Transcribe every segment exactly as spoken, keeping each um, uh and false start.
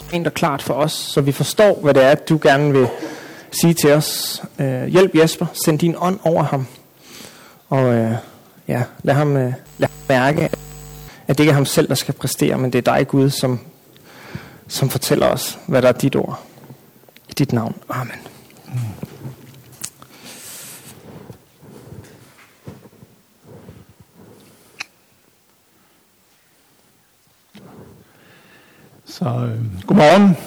rent og klart for os, så vi forstår, hvad det er, du gerne vil sige til os. Øh, hjælp Jesper, send din ånd over ham, og øh, ja, lad ham, øh, lad ham mærke, at det ikke er ham selv, der skal præstere, men det er dig, Gud, som, som fortæller os, hvad der er dit ord. I dit navn. Amen. Mm. Så øh, godmorgen.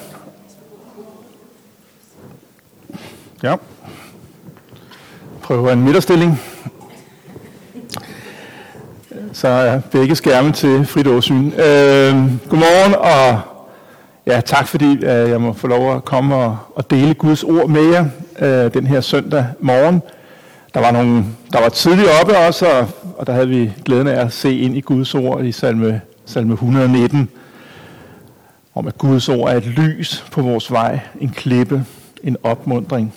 Ja. Prøver en midterstilling. Så er begge skærme til frit åsyn. Øh, godmorgen, og ja, tak fordi øh, jeg må få lov at komme og, og dele Guds ord med jer øh, den her søndag morgen. Der var nogle, der var tidligt oppe også, og, og der havde vi glæden af at se ind i Guds ord i salme, salme et hundrede og nitten. Om at Guds ord er et lys på vores vej, en klippe, en opmuntring.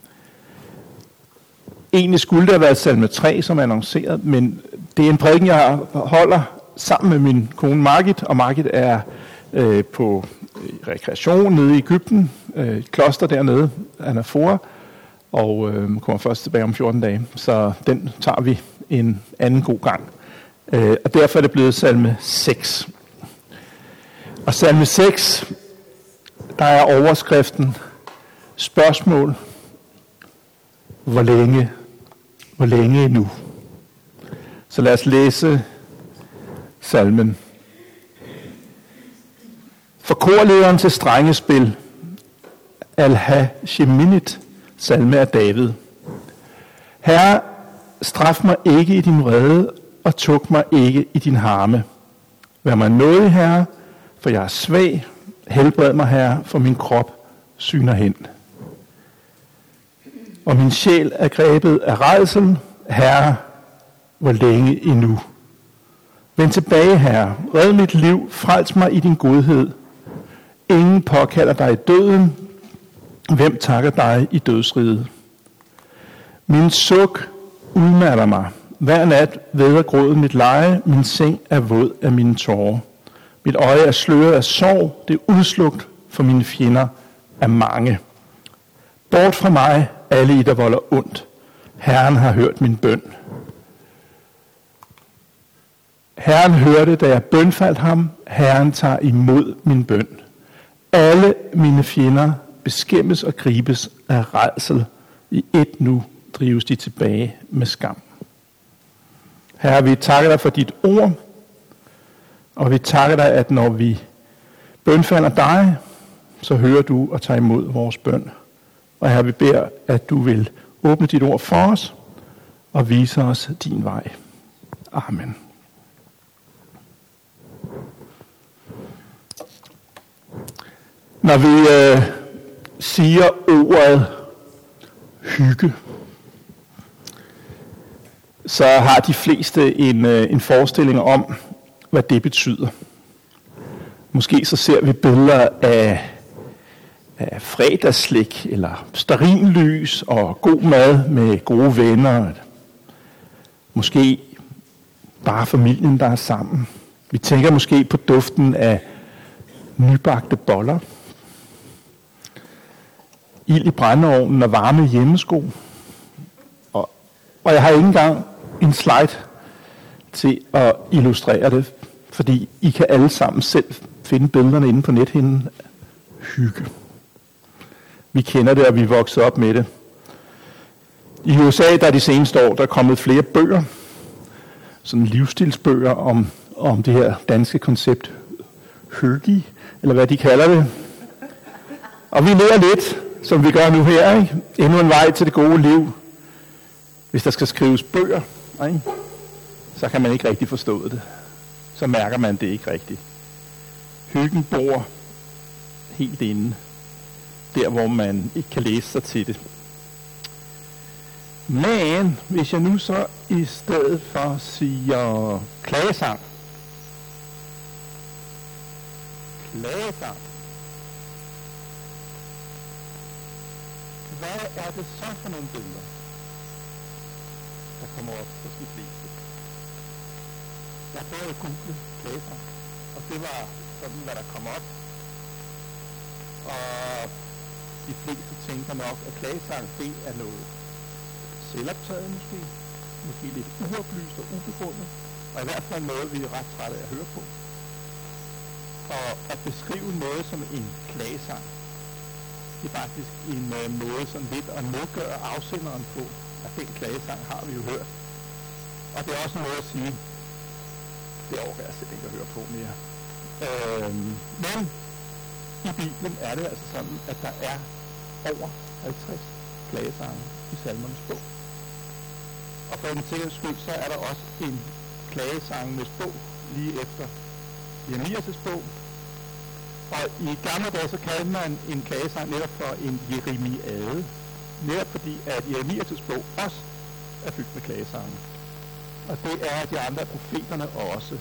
Egentlig skulle det have været salme tre, som er annonceret, men det er en prædiken, jeg holder sammen med min kone Margit, og Margit er øh, på rekreation nede i Egypten, øh, et kloster dernede, Anafora, og øh, kommer først tilbage om fjorten dage, så den tager vi en anden god gang. Øh, og derfor er det blevet salme seks. Og salme seks, der er overskriften, spørgsmål, hvor længe, hvor længe nu? Så lad os læse salmen. For korlederen til strengespil, Al-Ha-Sheminit, salme af David. Herre, straf mig ikke i din vrede, og tug mig ikke i din harme. Vær mig nådig, Herre, for jeg er svag. Helbred mig, Herre, for min krop syner hen. Og min sjæl er grebet af rædsel. Herre, hvor længe endnu? Vend tilbage, Herre. Red mit liv. Frels mig i din godhed. Ingen påkalder dig i døden. Hvem takker dig i dødsriget? Min suk udmatter mig. Hver nat væder gråden mit leje. Min seng er våd af mine tårer. Mit øje er sløret af sorg. Det er udslugt for mine fjender af mange. Bort fra mig, alle I, der volder ondt. Herren har hørt min bøn. Herren hørte, da jeg bønfaldt ham. Herren tager imod min bøn. Alle mine fjender beskæmmes og gribes af rædsel. I et nu drives de tilbage med skam. Herre, vi takker dig for dit ord, og vi takker dig, at når vi bønfalder dig, så hører du og tager imod vores bøn. Og Herre, vi beder, at du vil åbne dit ord for os og vise os din vej. Amen. Når vi øh, siger ordet hygge, så har de fleste en, øh, en forestilling om, hvad det betyder. Måske så ser vi billeder af, af fredagsslik, eller stearinlys og god mad med gode venner. Måske bare familien, der er sammen. Vi tænker måske på duften af nybagte boller, ild i brændeovnen og varme hjemmesko. Og, og jeg har ikke engang en slide til at illustrere det, fordi I kan alle sammen selv finde billederne inde på nethinden. Hygge. Vi kender det, og vi er vokset op med det. I U S A, der er de seneste år, der er kommet flere bøger, sådan livsstilsbøger om, om det her danske koncept hygge, eller hvad de kalder det. Og vi lærer lidt, som vi gør nu her, ikke? Endnu en vej til det gode liv. Hvis der skal skrives bøger, ikke? Så kan man ikke rigtig forstå det. Så mærker man det ikke rigtigt. Hyggen bor helt inde, der hvor man ikke kan læse sig til det. Men hvis jeg nu så i stedet for siger klagesang, klagesang, hvad er det så for nogle billeder, der kommer op hos de fleste? Jeg prøvede at google klagesang, og det var sådan, hvad der kom op. Og de fleste tænker nok, at klagesang, det er noget selvoptaget måske, måske lidt uoplyst og ubegrundet, og i hvert fald noget, vi er ret trætte af at høre på. Og at beskrive noget som en klagesang, det er faktisk en uh, måde sådan lidt at nedgøre afsenderen på, at den klagesang har vi jo hørt. Og det er også en måde at sige, det overgår jeg slet ikke at høre på mere. Øhm, men i Bibelen er det altså sådan, at der er over halvtreds klagesange i Salmernes bog. Og for en sikkerheds skyld, så er der også en klagesangenes bog lige efter Jeremias' bog. Og i gamle dage, så kaldte man en klagesang netop for en jeremiade. Netop fordi, at Jeremias' bog også er fyldt med klagesange. Og det er de andre profeterne også.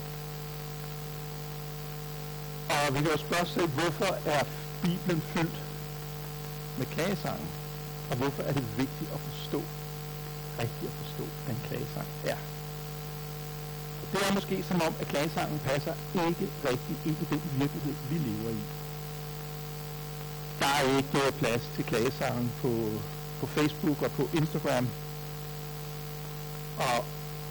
Og vi kan jo spørge os selv, hvorfor er Bibelen fyldt med klagesange? Og hvorfor er det vigtigt at forstå, rigtigt at forstå, hvad en klagesang er? Det er måske som om, at klagesangen passer ikke rigtigt ind i den virkelighed, vi lever i. Der er ikke noget plads til klagesangen på, på Facebook og på Instagram. Og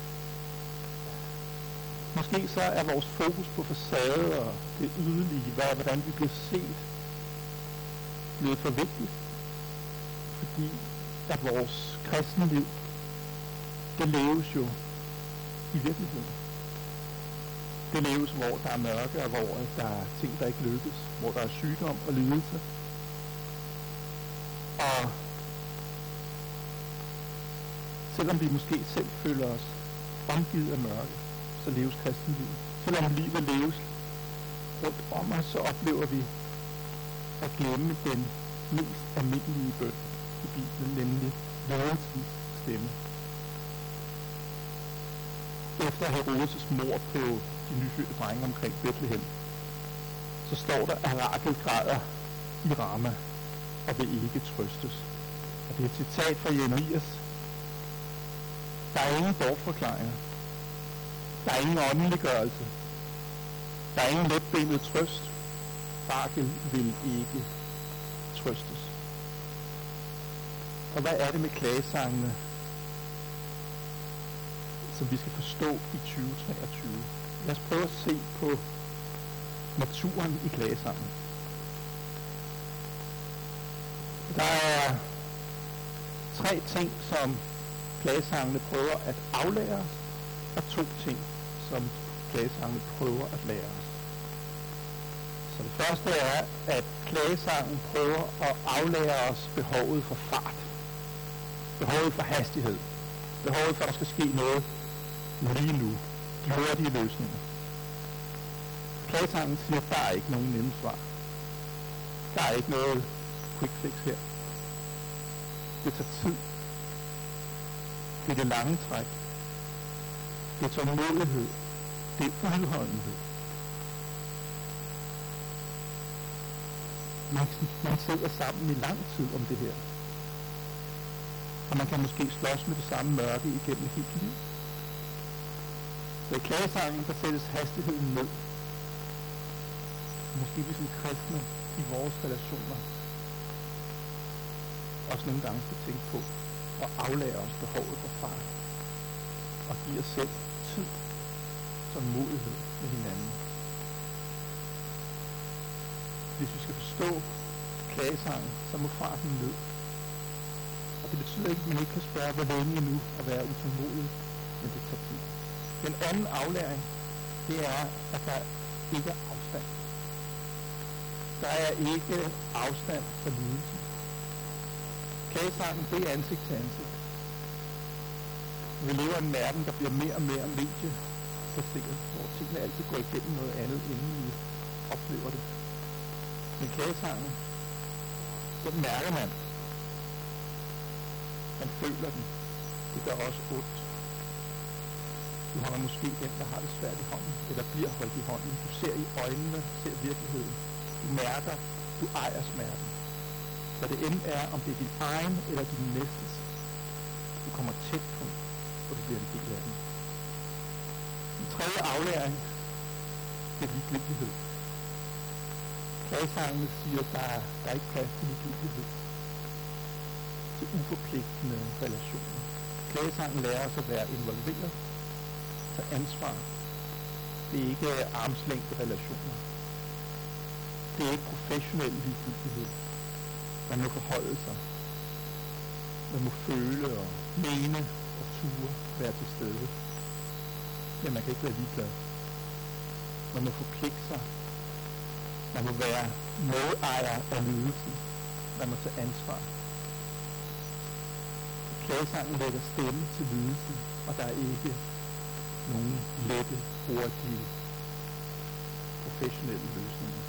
måske så er vores fokus på facade og det yderlige, hvad, hvordan vi bliver set, blevet for vigtigt. Fordi at vores kristne liv, det leves jo i virkeligheden. Det leves, hvor der er mørke, og hvor der er ting, der ikke lykkes, hvor der er sygdom og lidelse. Og selvom vi måske selv føler os omgivet af mørke, så leves kristenlivet. Selvom livet leves rundt om os, så oplever vi at glemme den mest almindelige bøn i Bibelen, nemlig nådens stemme. Efter Herodes' mord på de nyfødte drenge omkring Bethlehem, så står der, at Rakel græder i Rama og vil ikke trøstes. Og det er et citat fra Jeremias. Der er ingen bortforklaringer. Der er ingen åndeliggørelse. Der er ingen letbenet trøst. Rakel vil ikke trøstes. Og hvad er det med klagesangene, som vi skal forstå i tyve treogtyve? Lad os prøve at se på naturen i klagesangen. Der er tre ting, som klagesangene prøver at aflære os, og to ting, som klagesangene prøver at lære os. Så det første er, at klagesangen prøver at aflære os behovet for fart. Behovet for hastighed. Behovet for, at der skal ske noget lige nu. De hurtige løsninger. Klagesangen siger, at der er ikke nogen nemme svar. Der er ikke noget quick fix her. Det tager tid. Det er det lange træk. Det er tålmodighed. Det er udholdenhed. Man, man sidder sammen i lang tid om det her. Og man kan måske slås med det samme mørke igennem et helt liv. Så i klagesangen, der sættes hastigheden ned. Måske vi som kristne i vores relationer også nogle gange skal tænke på at aflære os behovet for fart. Og give os selv tid som modighed med hinanden. Hvis vi skal forstå klagesangen, så må farten ned. Og det betyder ikke, at man ikke kan spørge, hvor længe endnu at være utålmodig, men det tager tid. Den anden aflæring, det er, at der ikke er afstand. Der er ikke afstand for lidelsen. Klagesangen, det er ansigt til ansigt. Vi lever i en verden, der bliver mere og mere mediebaseret, hvor tingene altid går igennem noget andet, inden vi oplever det. Men klagesangen, så mærker man. Man føler den. Det gør også ondt. Du har måske den, der har det svært i hånden, eller bliver holdt i hånden. Du ser i øjnene, ser virkeligheden. Du mærker, du ejer smerten. Hvad det end er, om det er din egen eller din næstes. Du kommer tæt på, og du bliver en del af den. Den tredje aflæring, det er ligegyldighed. Klagesangene siger, at der, er- der er ikke plads til ligegyldighed, til uforpligtende relationer. Klagesangen lærer os at være involveret, tage ansvar. Det er ikke armslængde relationer. Det er ikke professionel ligegyldighed. Man må forholde sig. Man må føle og mene og ture være til stede. Men man kan ikke være ligeglad. Man må forpligte sig. Man må være medejer af lidelsen. Man må tage ansvar. Klagesangen lægger stemme til lidelsen, og der er ikke nogen lette, hurtige, professionelle løsninger.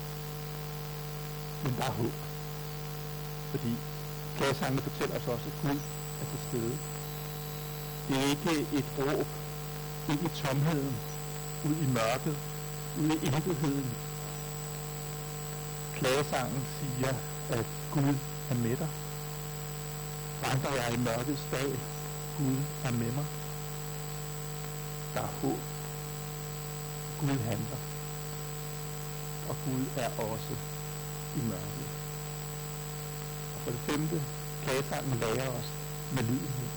Men der er håb. Fordi klagesangene fortæller os også, at Gud er til stede. Det er ikke et råb ind i tomheden, ud i mørket, ud i intetheden. Klagesangen siger, at Gud er med dig. Vandrer jeg i mørkets dal, Gud er med mig. Der er håb. Gud handler. Og Gud er også i mørket. Og for det femte, klagesangen lærer os med lidenhed.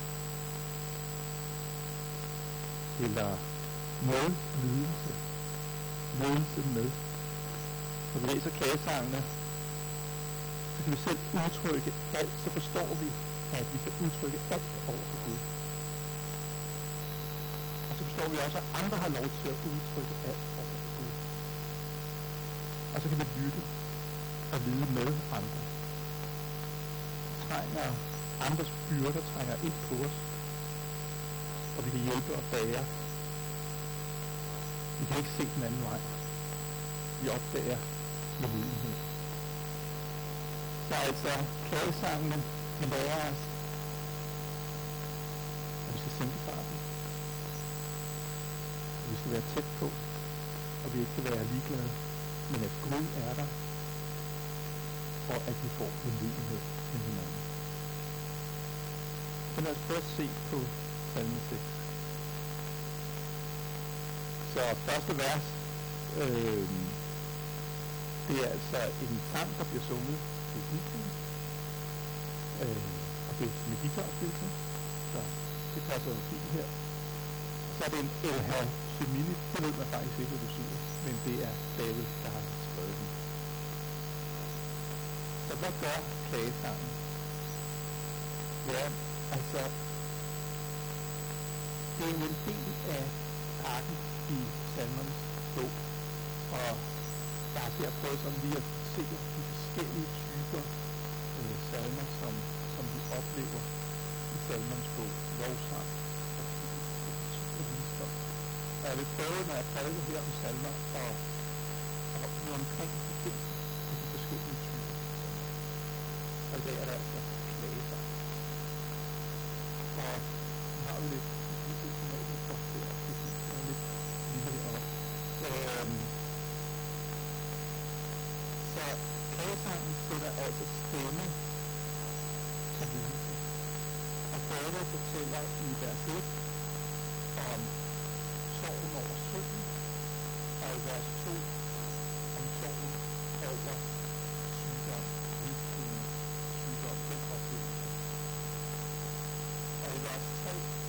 Eller med lidelse. Lidelse med. Når vi læser klagesangene, så kan vi selv udtrykke alt, så forstår vi, at vi kan udtrykke alt over for Gud. Og så forstår vi også, at andre har lov til at udtrykke alt over for Gud. Og så kan vi lytte og lide med andre. Trænger andres byrder trænger ind på os, og vi kan hjælpe og bære. Vi kan ikke se den anden vej. Vi opdager med lidenhed. Så altså, klagesangene kan lære os, at vi skal sænke farten. At vi skal være tæt på, og vi ikke skal være ligeglade, men at Gud er der, og at vi får en lidenhed med hinanden. Så lad os prøve at se på salme seks. Så første vers, øh, det er altså en sang, der bliver sunget til Bibelen. Øh, og det er med guitarspillelse, så det passer jo fint her. Så er det en Elha Shemini, det ved man faktisk ikke, hvad det betyder, men det er David, der har skrevet den. Så hvad gør klagesangen? Ja, altså, det er jo en del af pakken i salmernes bog, og jeg har her prøvet sådan lige at se de forskellige typer øh, salmer, som, som vi oplever i salmernes bog, lovsang og og visdom. Og jeg vil prøve, når jeg prædiker her om salmer, og, og blive omkring de ting af de forskellige typer. Og i dag er der altså klagesang. Og nu har vi lidt lille information for det, og det er lidt lille heroppe. Øhm, så klagesangen sætter altså stemme til lidelse. Og David fortæller i vers et om sorgen over synden, og i vers to om sorgen over sygdom, livskrigende sygdom, den oplevelse. Og i vers tre